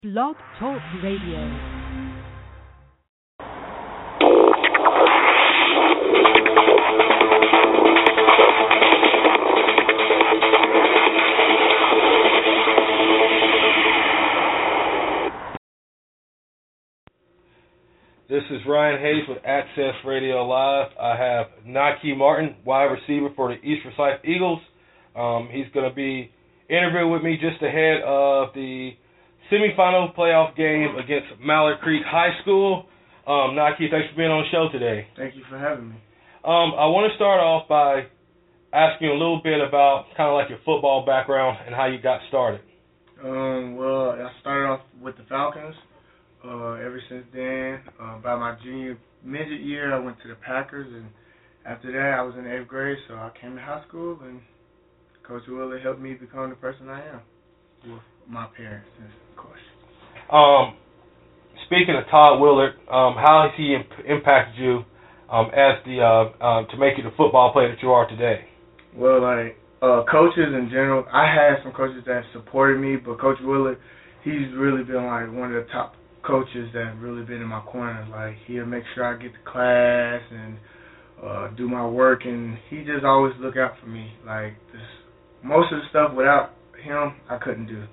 Blog Talk Radio. This is Ryan Hayes with Access Radio Live. I have Naki Martin, wide receiver for the East Forsyth Eagles. He's going to be interviewing with me just ahead of the semifinal playoff game against Mallard Creek High School. Naki, thanks for being on the show today. Thank you for having me. I want to start off by asking you a little bit about kind of like your football background and how you got started. Well, I started off with the Falcons. Ever since then, by my junior midget year, I went to the Packers, and after that, I was in the 8th grade, so I came to high school, and Coach Willard helped me become the person I am with my parents, of course. Speaking of Todd Willard, how has he impacted you as the to make you the football player that you are today? Well, coaches in general, I had some coaches that supported me, but Coach Willard, he's really been like one of the top coaches that have really been in my corner. Like, he'll make sure I get to class and do my work, and he just always look out for me. Like, most of the stuff without him, I couldn't do.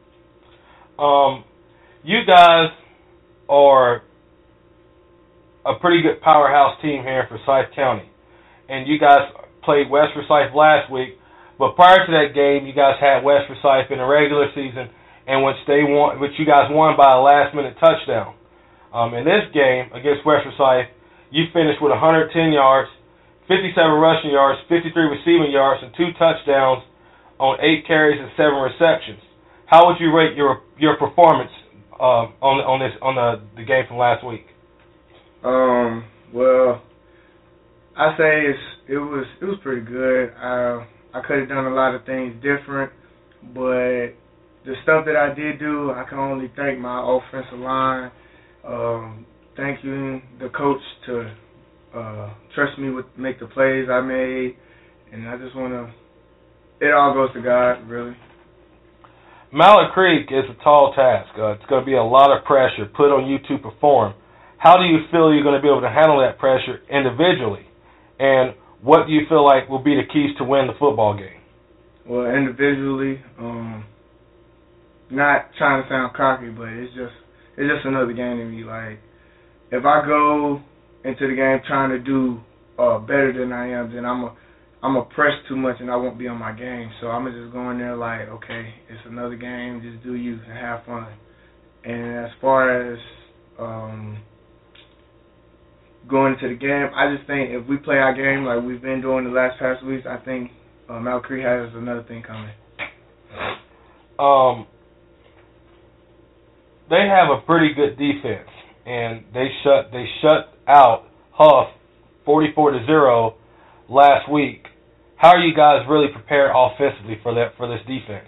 You guys are a pretty good powerhouse team here in Forsyth County, and you guys played West Forsyth last week, but prior to that game, you guys had West Forsyth in the regular season, and which you guys won by a last-minute touchdown. In this game against West Forsyth, you finished with 110 yards, 57 rushing yards, 53 receiving yards, and 2 touchdowns on 8 carries and 7 receptions. How would you rate your performance on the game from last week? Well, I say it was pretty good. I could have done a lot of things different, but the stuff that I did do, I can only thank my offensive line. Thank you, the coach, to trust me with make the plays I made, and I just want to. It all goes to God, really. Mallard Creek is a tall task. It's going to be a lot of pressure put on you to perform. How do you feel you're going to be able to handle that pressure individually? And what do you feel like will be the keys to win the football game? Well, individually, not trying to sound cocky, but it's just another game to me. Like, if I go into the game trying to do better than I am, then I'm a press too much and I won't be on my game. So I'm just go in there like, okay, it's another game, just do you and have fun. And as far as going into the game, I just think if we play our game like we've been doing the last past weeks, I think Mallard Creek has another thing coming. They have a pretty good defense, and they shut out Huff 44-0 last week. How are you guys really prepared offensively for this defense?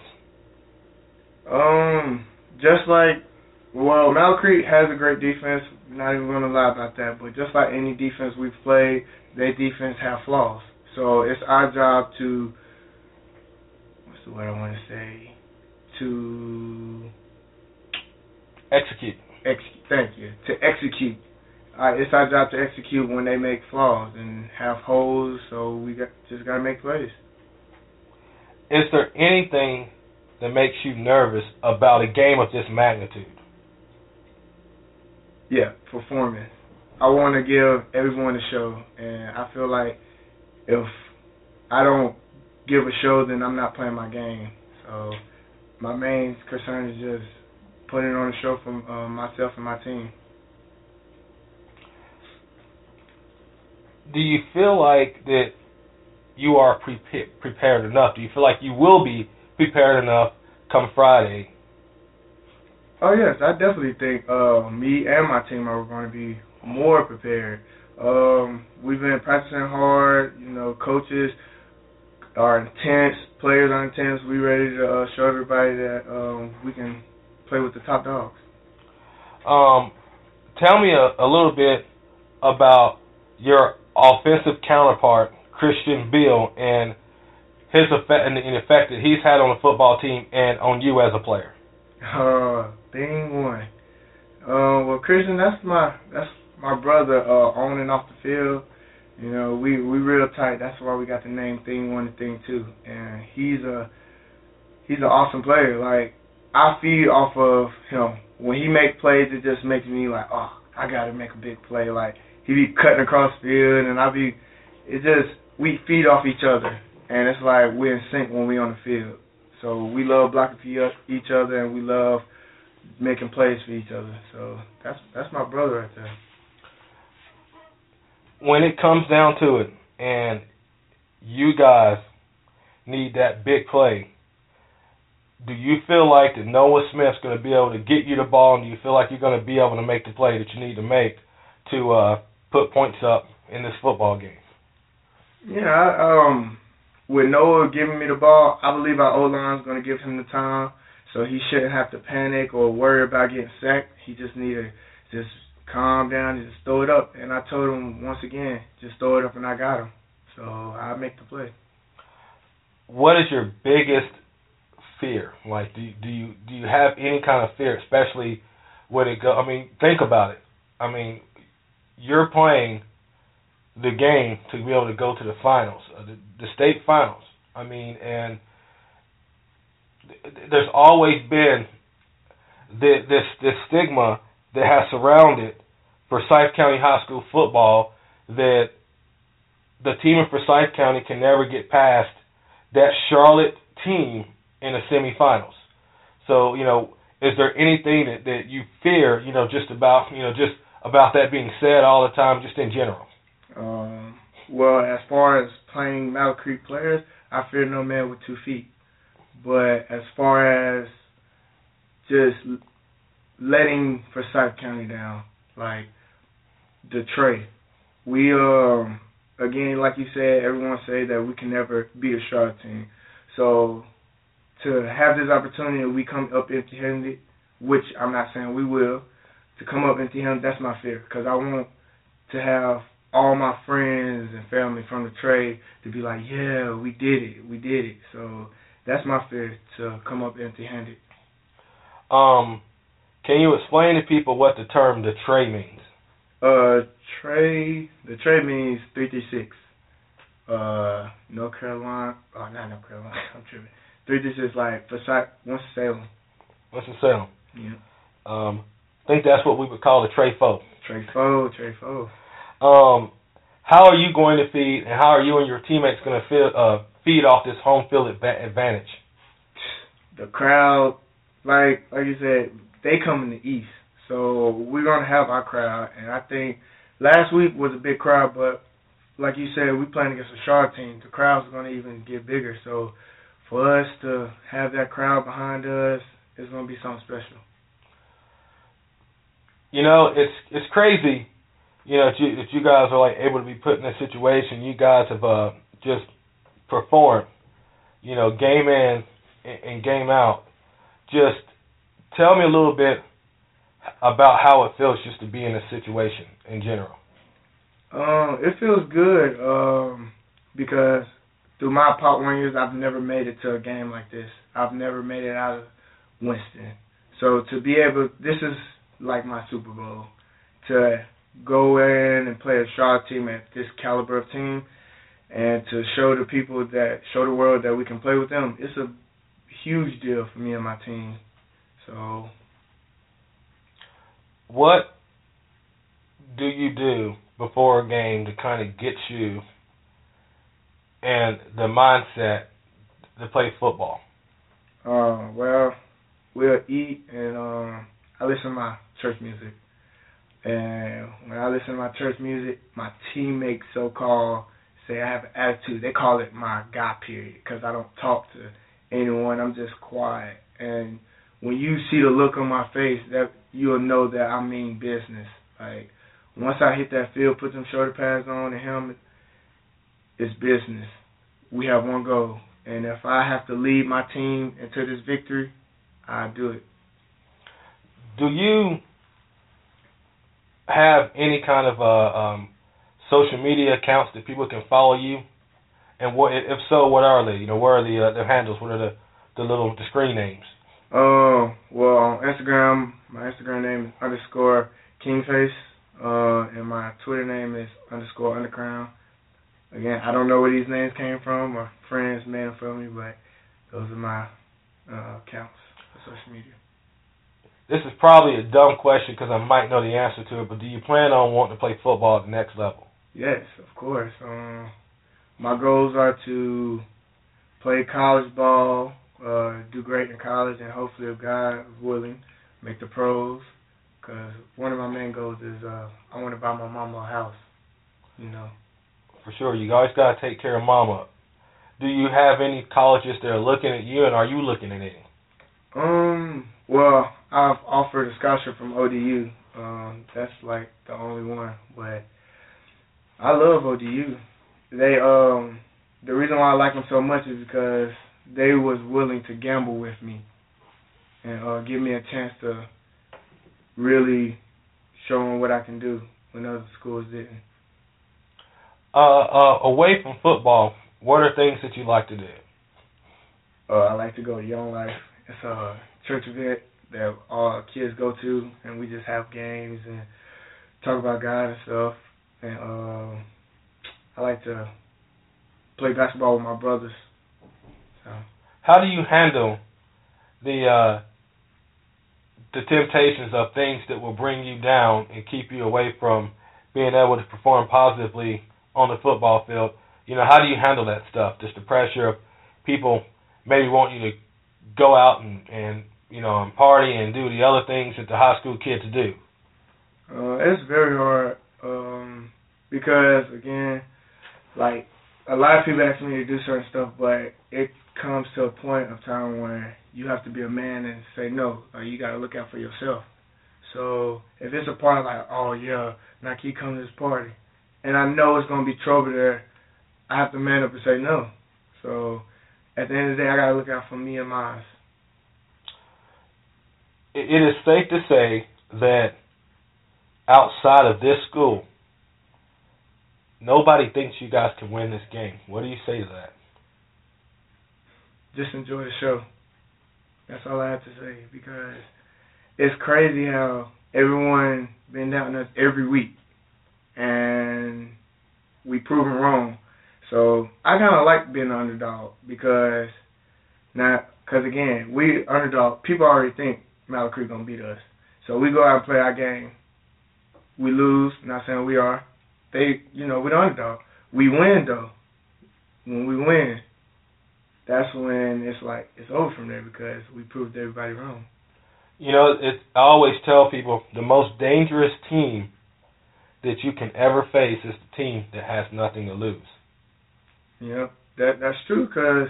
Mallard Creek has a great defense. Not even going to lie about that. But just like any defense we've played, their defense have flaws. So it's our job to, what's the word I want to say, to execute. Thank you. To execute. It's our job to execute when they make flaws and have holes, so we just got to make plays. Is there anything that makes you nervous about a game of this magnitude? Yeah, performance. I want to give everyone a show, and I feel like if I don't give a show, then I'm not playing my game. So my main concern is just putting on a show for myself and my team. Do you feel like that you are prepared enough? Do you feel like you will be prepared enough come Friday? Oh, yes, I definitely think me and my team are going to be more prepared. We've been practicing hard. Coaches are intense. Players are intense. We're ready to show everybody that we can play with the top dogs. Tell me a little bit about your offensive counterpart, Christian Beal, and his effect and the effect that he's had on the football team and on you as a player. Thing one. Well, Christian, that's my brother on and off the field. You know, we real tight. That's why we got the name Thing One and Thing Two. And he's an awesome player. Like, I feed off of him. When he make plays, it just makes me like, oh, I gotta make a big play. Like, he be cutting across the field, and we feed off each other, and it's like we're in sync when we on the field. So we love blocking for each other, and we love making plays for each other. So that's my brother right there. When it comes down to it, and you guys need that big play, do you feel like that Noah Smith's going to be able to get you the ball, and do you feel like you're going to be able to make the play that you need to make to put points up in this football game? Yeah, with Noah giving me the ball, I believe our O-line's going to give him the time, so he shouldn't have to panic or worry about getting sacked. He just need to just calm down and just throw it up. And I told him once again, just throw it up, and I got him. So I make the play. What is your biggest fear? Like, do you have any kind of fear, especially when it go? I mean, think about it. I mean, you're playing the game to be able to go to the finals, the state finals. I mean, and there's always been this stigma that has surrounded Forsyth County High School football that the team in Forsyth County can never get past that Charlotte team in the semifinals. So, you know, is there anything that you fear, you know, just about that being said all the time, just in general? Well, as far as playing Battle Creek players, I fear no man with 2 feet. But as far as just letting Forsyth County down, like the Trey, we again, like you said, everyone say that we can never beat a Charlotte team. So to have this opportunity, we come up empty-handed, which I'm not saying we will, to come up empty-handed, that's my fear, because I want to have all my friends and family from the trade to be like, yeah, we did it. So that's my fear, to come up empty-handed. Can you explain to people what the term the tray means? The tray means 336. North Carolina, not North Carolina, I'm tripping. 336 like Forsyth, Winston-Salem. Winston-Salem. Yeah. I think that's what we would call the tray foe. Tray foe. How are you going to feed, and how are you and your teammates going to feed off this home field advantage? The crowd, like you said, they come in the East, so we're going to have our crowd. And I think last week was a big crowd, but like you said, we're playing against a Charlotte team. The crowd's going to even get bigger. So for us to have that crowd behind us, it's going to be something special. You know, it's crazy. You know, that you guys are like able to be put in this situation. You guys have just performed, you know, game in and game out. Just tell me a little bit about how it feels just to be in this situation in general. It feels good because through my Pop 1 years, I've never made it to a game like this. I've never made it out of Winston. So to be able, this is like my Super Bowl, to go in and play a Charlotte team at this caliber of team, and to show the world that we can play with them. It's a huge deal for me and my team. So, what do you do before a game to kind of get you and the mindset to play football? Well, we'll eat, and I listen to my church music. And when I listen to my church music, my teammates so-called say I have an attitude. They call it my God period, because I don't talk to anyone. I'm just quiet. And when you see the look on my face, that you'll know that I mean business. Like, once I hit that field, put them shoulder pads on and helmet, it's business. We have one goal. And if I have to lead my team into this victory, I'll do it. Do you have any kind of social media accounts that people can follow you? And what, if so, what are they? You know, where are the handles? What are the screen names? Well, on Instagram, my Instagram name is _Kingface, and my Twitter name is _Undercrown. Again, I don't know where these names came from, or friends made them for me, but those are my accounts for social media. This is probably a dumb question because I might know the answer to it, but do you plan on wanting to play football at the next level? Yes, of course. My goals are to play college ball, do great in college, and hopefully, if God is willing, make the pros. Because one of my main goals is I want to buy my mama a house, you know. For sure. You always got to take care of mama. Do you have any colleges that are looking at you, and are you looking at any? Well, I've offered a scholarship from ODU. That's like the only one, but I love ODU. They the reason why I like them so much is because they was willing to gamble with me and give me a chance to really show them what I can do when other schools didn't. Away from football, what are things that you like to do? I like to go to Young Life. It's a church event that all kids go to, and we just have games and talk about God and stuff. And I like to play basketball with my brothers. So. How do you handle the temptations of things that will bring you down and keep you away from being able to perform positively on the football field? You know, how do you handle that stuff? Just the pressure of people maybe want you to go out and you know, and party and do the other things that the high school kids do. It's very hard because, again, like, a lot of people ask me to do certain stuff, but it comes to a point of time where you have to be a man and say no. You got to look out for yourself. So if it's a party like, oh, yeah, Nike, come to this party, and I know it's going to be trouble there, I have to man up and say no. So at the end of the day, I got to look out for me and mine. It is safe to say that outside of this school, nobody thinks you guys can win this game. What do you say to that? Just enjoy the show. That's all I have to say, because it's crazy how everyone been doubting us every week, and we prove them wrong. So I kind of like being an underdog because again, we underdog. People already think Mallard Creek gonna beat us. So we go out and play our game. We lose. Not saying we are. We're the underdog. We win though. When we win, that's when it's like it's over from there because we proved everybody wrong. You know, I always tell people the most dangerous team that you can ever face is the team that has nothing to lose. Yeah, that's true because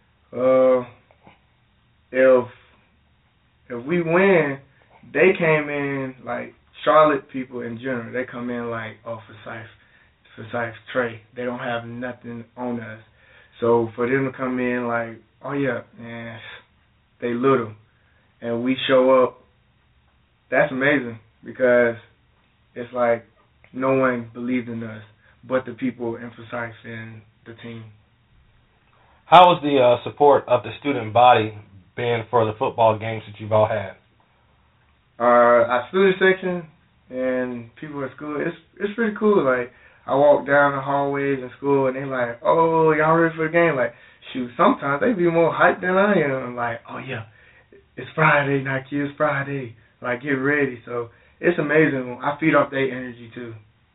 if we win, they came in like Charlotte people in general. They come in like, oh, Forsyth, Trey. They don't have nothing on us. So for them to come in like, oh yeah, man, they little, and we show up, that's amazing because it's like no one believed in us but the people in Forsyth and the team. How has the support of the student body been for the football games that you've all had? Our student section and people at school, it's pretty cool. Like, I walk down the hallways in school and they like, oh, y'all ready for the game? Like, shoot, sometimes they be more hyped than I am. Like, oh yeah, it's Friday, Nike, it's Friday. Like, get ready. So it's amazing. I feed off their energy too.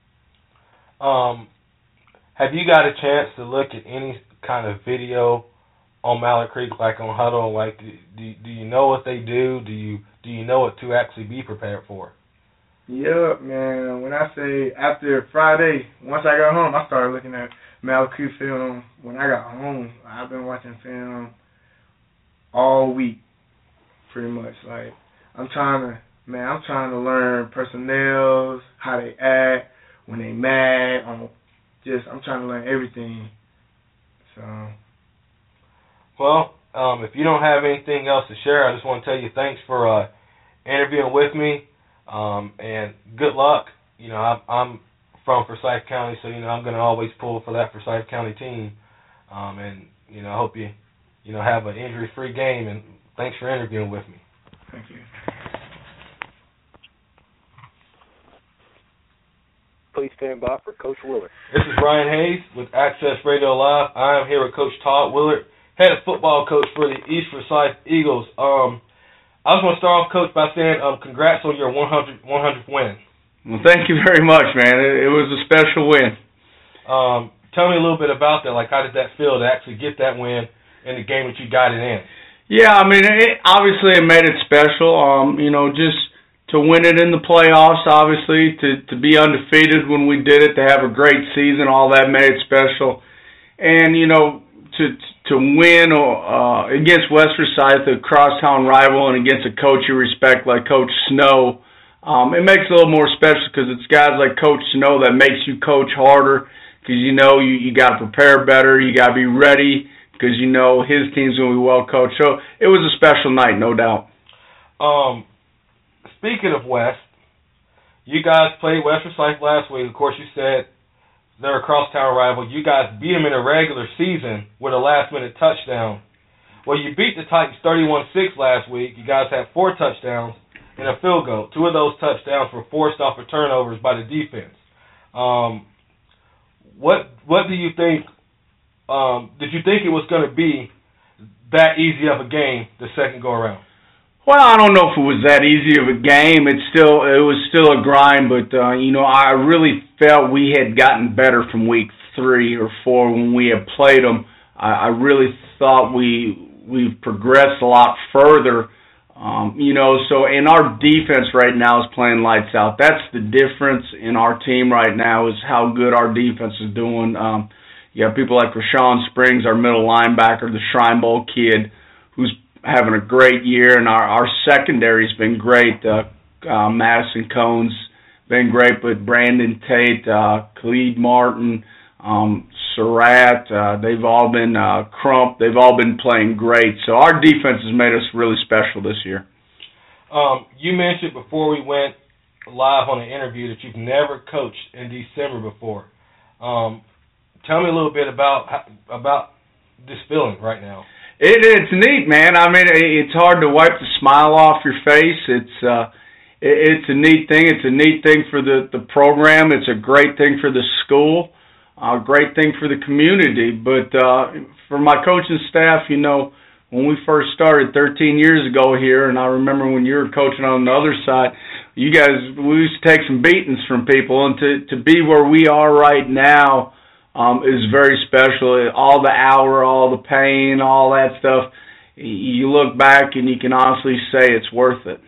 Have you got a chance to look at any kind of video on Mallard Creek, like on Huddle? Like, do you know what they do? Do you know what to actually be prepared for? Yeah, man. When I say after Friday, once I got home, I started looking at Mallard Creek film. When I got home, I've been watching film all week, pretty much. Like, I'm trying to learn personnel, how they act when they mad. I'm trying to learn everything. So. Well, if you don't have anything else to share, I just want to tell you thanks for interviewing with me, and good luck. You know, I'm from Forsyth County, so I'm going to always pull for that Forsyth County team, and I hope you have an injury-free game and Thanks for interviewing with me. Thank you. Please stand by for Coach Willard. This is Ryan Hayes with Access Radio Live. I am here with Coach Todd Willard, head football coach for the East Forsyth Eagles. I was going to start off, Coach, by saying congrats on your 100th win. Well, thank you very much, man. It was a special win. Tell me a little bit about that. Like, how did that feel to actually get that win in the game that you got it in? Yeah, I mean, obviously it made it special. Just to win it in the playoffs, obviously, to be undefeated when we did it, to have a great season, all that made it special. And, to win against West Forsyth, a crosstown rival, and against a coach you respect like Coach Snow, it makes it a little more special because it's guys like Coach Snow that makes you coach harder because you got to prepare better, you got to be ready because his team's going to be well coached. So it was a special night, no doubt. Speaking of West, you guys played West Forsyth last week. Of course, you said they're a crosstown rival. You guys beat them in a regular season with a last-minute touchdown. Well, you beat the Titans 31-6 last week. You guys had 4 touchdowns and a field goal. 2 of those touchdowns were forced off of turnovers by the defense. What do you think? Did you think it was going to be that easy of a game the second go-around? Well, I don't know if it was that easy of a game. It was still a grind, but I really felt we had gotten better from week 3 or 4 when we had played them. I really thought we've progressed a lot further. So in our defense right now is playing lights out. That's the difference in our team right now is how good our defense is doing. You have people like Rashawn Springs, our middle linebacker, the Shrine Bowl kid, who's having a great year, and our secondary's been great. Madison Cohn's been great, but Brandon Tate, Khalid Martin, Surratt, they've all been Crump. They've all been playing great. So our defense has made us really special this year. You mentioned before we went live on the interview that you've never coached in December before. Tell me a little bit about this feeling right now. It's neat, man. I mean, it's hard to wipe the smile off your face. It's a neat thing. It's a neat thing for the program. It's a great thing for the school. A great thing for the community. But for my coaching staff, when we first started 13 years ago here, and I remember when you were coaching on the other side, we used to take some beatings from people, and to be where we are right now is very special. All the hour, all the pain, all that stuff, you look back and you can honestly say it's worth it.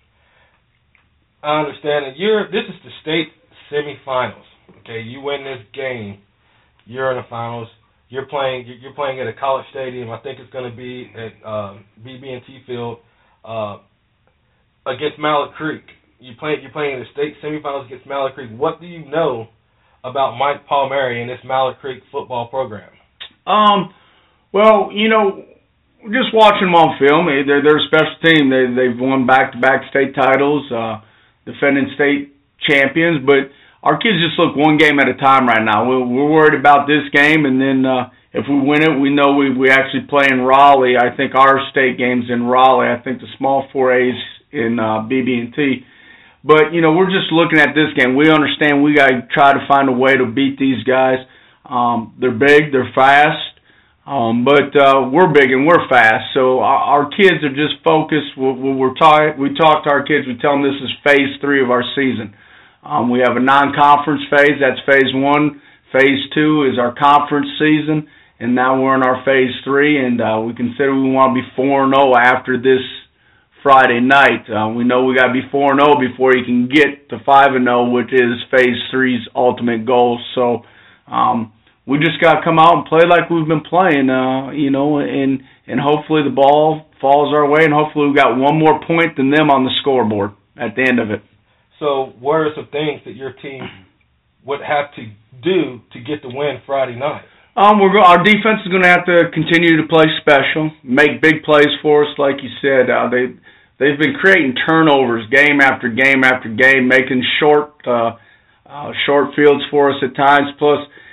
I understand that this is the state semifinals. Okay, you win this game, you're in the finals. You're playing at a college stadium. I think it's going to be at BB&T Field against Mallard Creek. You're playing in the state semifinals against Mallard Creek. What do you know about Mike Palmieri and this Mallard Creek football program? Well, just watching them on film, they're a special team. They've won back-to-back state titles, defending state champions, but our kids just look one game at a time right now. We're worried about this game, and then if we win it, we know we actually play in Raleigh. I think our state game's in Raleigh. I think the small 4A's in BB&T. But, we're just looking at this game. We understand we got to try to find a way to beat these guys. They're big, they're fast, but we're big and we're fast. So our kids are just focused. We talk to our kids. We tell them this is phase 3 of our season. We have a non-conference phase. That's phase 1. Phase 2 is our conference season, and now we're in our phase 3, and we consider we want to be 4-0 after this Friday night. We know we got to be 4-0 before you can get to 5-0, which is phase 3's ultimate goal. So we just got to come out and play like we've been playing, and hopefully the ball falls our way, and hopefully we got one more point than them on the scoreboard at the end of it. So what are some things that your team would have to do to get the win Friday night? Our defense is going to have to continue to play special, make big plays for us, like you said. They've been creating turnovers game after game after game, making short fields for us at times. Plus,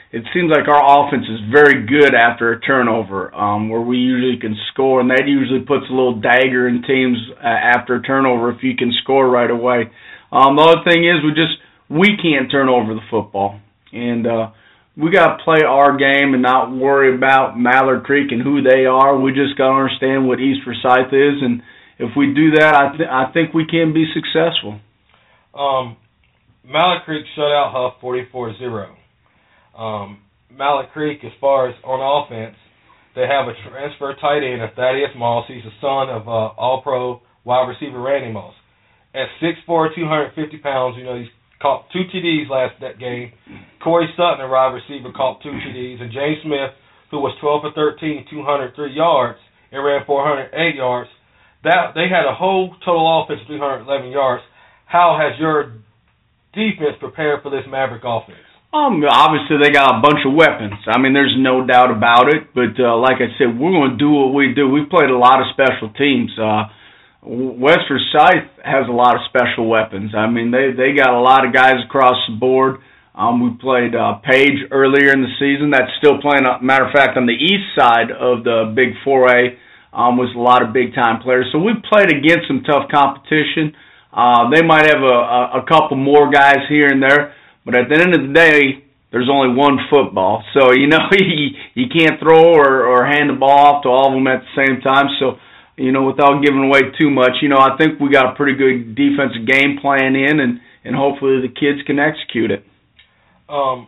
it seems like our offense is very good after a turnover, where we usually can score, and that usually puts a little dagger in teams after a turnover if you can score right away. The other thing is we can't turn over the football, and we got to play our game and not worry about Mallard Creek and who they are. We just got to understand what East Forsyth is, and if we do that, I think we can be successful. Mallard Creek shut out Huff 44-0. Mallard Creek, as far as on offense, they have a transfer tight end, Thaddeus Moss. He's the son of All-Pro wide receiver Randy Moss. At 6'4", 250 pounds, he's caught 2 TDs that game. Corey Sutton, a wide receiver, caught 2 TDs. And James Smith, who was 12 for 13, 203 yards, and ran 408 yards. They had a whole total offense of 311 yards. How has your defense prepared for this Maverick offense? Obviously, they got a bunch of weapons. I mean, there's no doubt about it. But like I said, we're going to do what we do. We've played a lot of special teams. West Forsyth has a lot of special weapons. I mean, they got a lot of guys across the board. We played Page earlier in the season. That's still playing. Matter of fact, on the east side of the Big 4A was a lot of big-time players. So we've played against some tough competition. They might have a couple more guys here and there. But at the end of the day, there's only one football. So, you can't throw or hand the ball off to all of them at the same time. So, without giving away too much, I think we got a pretty good defensive game plan in, and hopefully the kids can execute it. On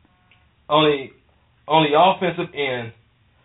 the offensive end,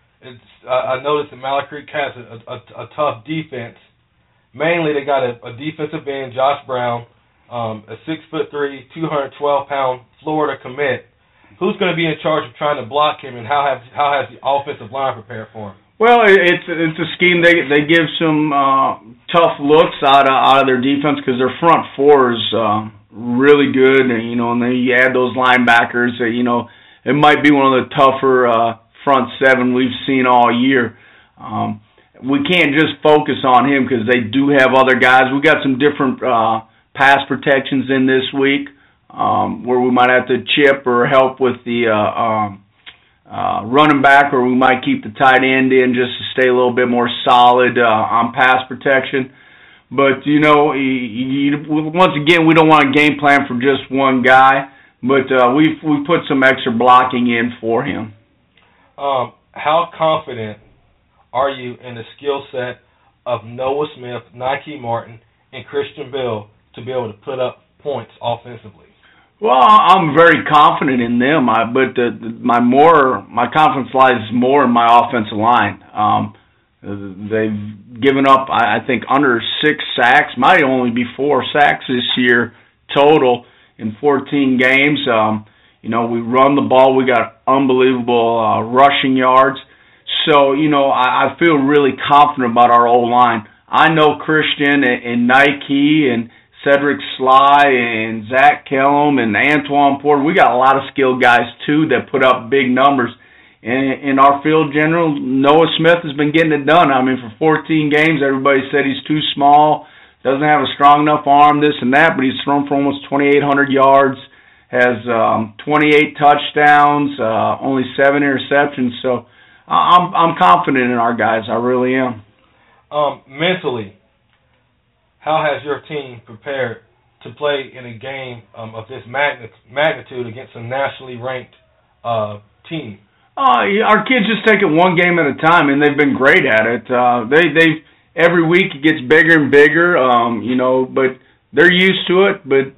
I noticed that Mallard Creek has a tough defense. Mainly, they got a defensive end, Josh Brown, a 6'3", 212-pound Florida commit. Who's going to be in charge of trying to block him, and how has the offensive line prepared for him? Well, it's a scheme. They give some tough looks out of their defense because their front four is really good, and then you add those linebackers. It might be one of the tougher front seven we've seen all year. We can't just focus on him because they do have other guys. We got some different pass protections in this week where we might have to chip or help with the running back, or we might keep the tight end in just to stay a little bit more solid on pass protection. But, once again, we don't want a game plan for just one guy, but we put some extra blocking in for him. How confident are you in the skill set of Noah Smith, Nike Martin, and Christian Bill to be able to put up points offensively? Well, I'm very confident in them, but my confidence lies more in my offensive line. They've given up, I think, under 6 sacks. Might only be 4 sacks this year total in 14 games. We run the ball. We got unbelievable rushing yards. So, I feel really confident about our O-line. I know Christian and Nike and Cedric Sly and Zach Kellum and Antoine Porter. We got a lot of skilled guys, too, that put up big numbers. And in our field general, Noah Smith has been getting it done. I mean, for 14 games, everybody said he's too small, doesn't have a strong enough arm, this and that, but he's thrown for almost 2,800 yards, has 28 touchdowns, only 7 interceptions. So I'm confident in our guys. I really am. Mentally, how has your team prepared to play in a game of this magnitude against a nationally ranked team? Our kids just take it one game at a time, and they've been great at it. They every week it gets bigger and bigger, but they're used to it. But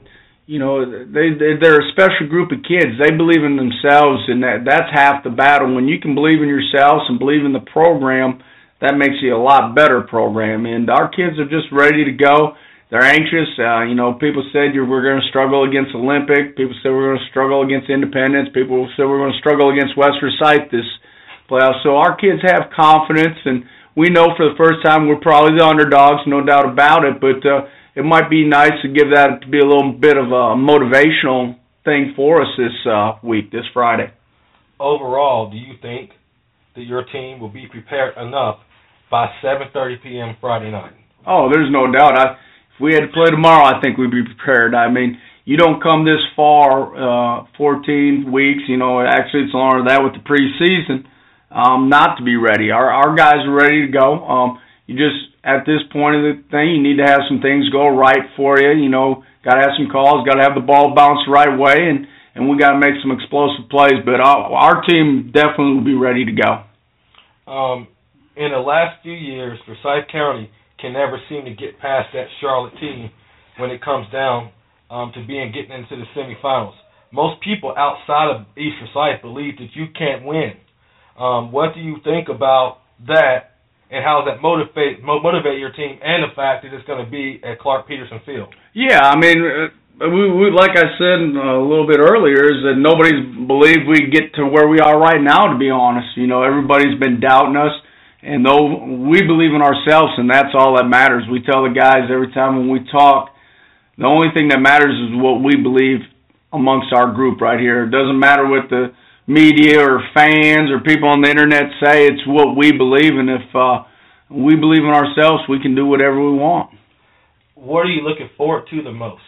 they're a special group of kids. They believe in themselves, and that's half the battle. When you can believe in yourselves and believe in the program, that makes you a lot better program. And our kids are just ready to go. They're anxious. People said we're going to struggle against Olympic. People said we're going to struggle against Independence. People said we're going to struggle against West Forsyth this playoff. So our kids have confidence, and we know for the first time we're probably the underdogs, no doubt about it. But it might be nice to give that to be a little bit of a motivational thing for us this week, this Friday. Overall, do you think that your team will be prepared enough by 7:30 p.m. Friday night? Oh, there's no doubt. If we had to play tomorrow, I think we'd be prepared. I mean, you don't come this far, 14 weeks, actually it's longer than that with the preseason, not to be ready. Our guys are ready to go. You just, at this point of the thing, you need to have some things go right for you. Got to have some calls, got to have the ball bounce the right way, and we got to make some explosive plays. But our team definitely will be ready to go. In the last few years, Forsyth County can never seem to get past that Charlotte team when it comes down to getting into the semifinals. Most people outside of East Forsyth believe that you can't win. What do you think about that, and how does that motivate your team, and the fact that it's going to be at Clark Peterson Field? Yeah, I mean, we like I said a little bit earlier, is that nobody's believed we get to where we are right now, to be honest. Everybody's been doubting us, and though we believe in ourselves, and that's all that matters. We tell the guys every time when we talk, the only thing that matters is what we believe amongst our group right here. It doesn't matter what the media or fans or people on the internet say. It's what we believe, and if we believe in ourselves, we can do whatever we want. What are you looking forward to the most?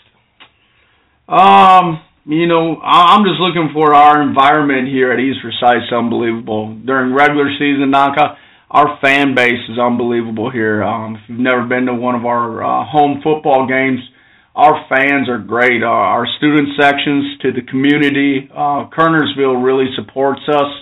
I'm just looking for our environment here at East Forsyth. It's unbelievable. During regular season, our fan base is unbelievable here. If you've never been to one of our home football games, our fans are great. Our student sections to the community, Kernersville really supports us.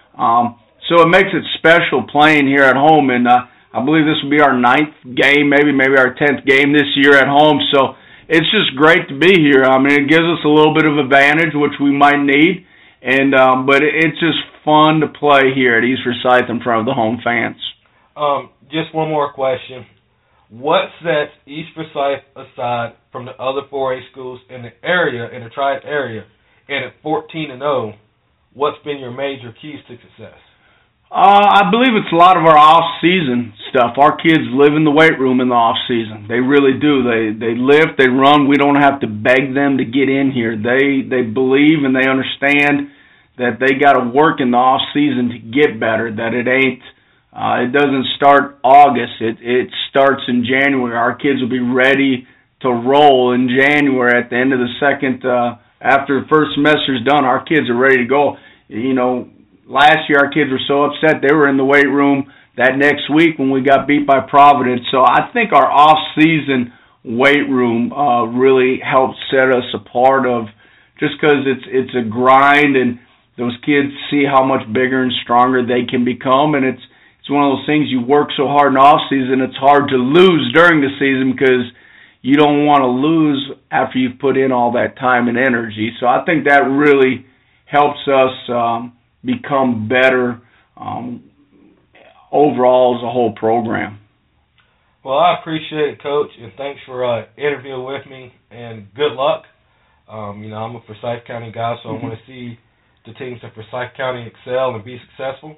So it makes it special playing here at home, and I believe this will be our 9th game, maybe our 10th game this year at home. So it's just great to be here. I mean, it gives us a little bit of advantage, which we might need, and but it's just fun to play here at East Forsyth in front of the home fans. Just one more question. What sets East Forsyth aside from the other 4A schools in the area, in the Triad area, and at 14-0, what's been your major keys to success? I believe it's a lot of our off-season stuff. Our kids live in the weight room in the off-season. They really do. They lift, they run. We don't have to beg them to get in here. They believe and they understand that they got to work in the off-season to get better, that it doesn't start August. It starts in January. Our kids will be ready to roll in January at the end of the second. After the first semester is done, our kids are ready to go. Last year our kids were so upset they were in the weight room that next week when we got beat by Providence. So I think our off-season weight room really helps set us apart, of just because it's a grind, and those kids see how much bigger and stronger they can become, and it's one of those things, you work so hard in the off-season, it's hard to lose during the season because you don't want to lose after you've put in all that time and energy. So I think that really helps us become better overall as a whole program. Well, I appreciate it, Coach, and thanks for interviewing with me, and good luck. I'm a Forsyth County guy, so I want to see the teams in Forsyth County excel and be successful.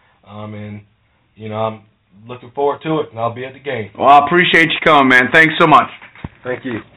I'm looking forward to it, and I'll be at the game. Well, I appreciate you coming, man. Thanks so much. Thank you.